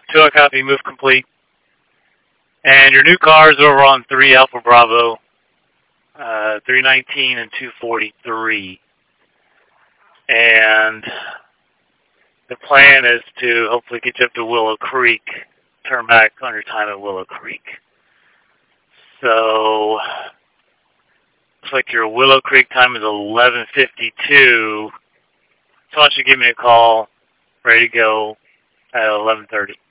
2 copy, move complete. And your new cars over on 3 Alpha Bravo, 319 and 243. And the plan is to hopefully get you up to Willow Creek, turn back on your time at Willow Creek. So, looks like your Willow Creek time is 11:52. So why don't you give me a call, ready to go at 11:30.